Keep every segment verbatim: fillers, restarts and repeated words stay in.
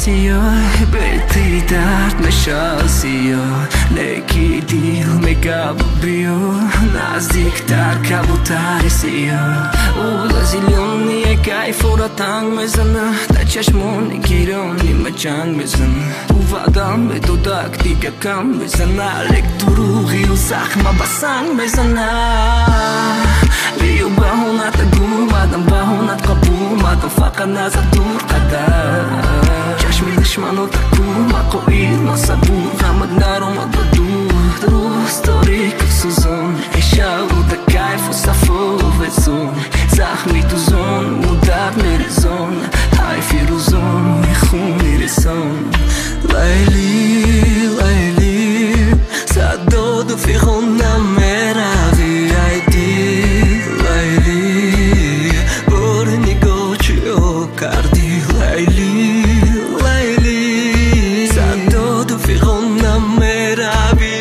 سیاه بهتری درد میشه سیاه لکی دیل میگم بیو نزدیکتر کبوتر سیاه او لزیلیونی کیف را تنگ میزنه در چشمون گیرانی ما جنگ میزنه او وعدم به دودک دیگه کم میزنه لک دروغی و زخمه بسنگ میزنه بیو بهونت گومدم بهونت قبومدم فقط نزد دور قدر چشمی دشمن و تکو مقویل نصبور غمت نرومد و دور درست داری که سوزون ایشه و ده کیف و صفو وزون زخمی تو زون مدر میرزون حیفی روزون میخون میرسون لیلی لیلی صداد و فی خونم میروی ایدی لیلی بار نگاه چیو کردی لیلی لیلی صداد و فی خونم میروی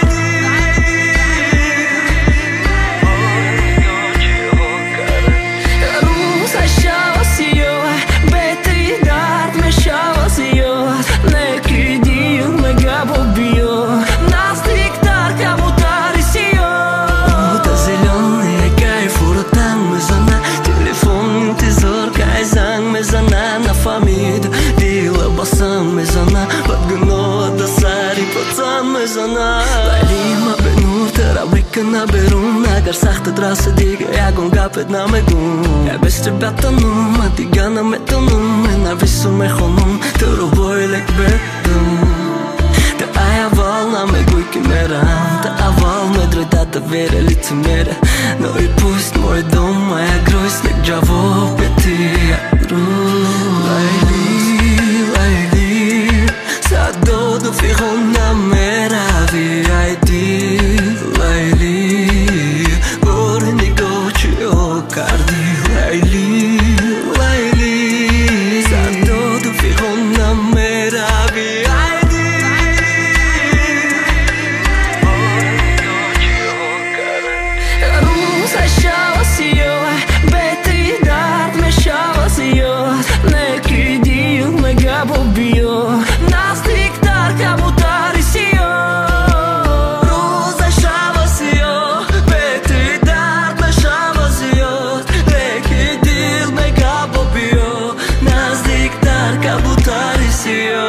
نفهمید دیل باسم میزنه بدگناه دسری پتن میزنه لیلی ما به نور ترابیک نبرون اگر سخت درست دیگه یکون گپت نمیگون یا بستر بتنم من دیگه نمیتونم من نویسو میخونم تو رو بایلک بدم تا ای اول نمیگوی که میرم تا اول مدره داده ویره لیتی میره نوی پوست موی دوم ای گرویس نک جواب بیتی لیلی لیلی صداد و فی خونم میروی ایدی لیلی بار نگاه چیو کردی لیلی لیلی صداد و فی خونم میروی ایدی بار نگاه چیو کردی روز شب سیاه بهتری درد میشه لکی دیل میگم و بیو نزدیک در کبوتری سیاه روز شب سیاه بهتری درد میشه زیاد لکی دیل میگم و بیو نزدیک در کبوتری سیاه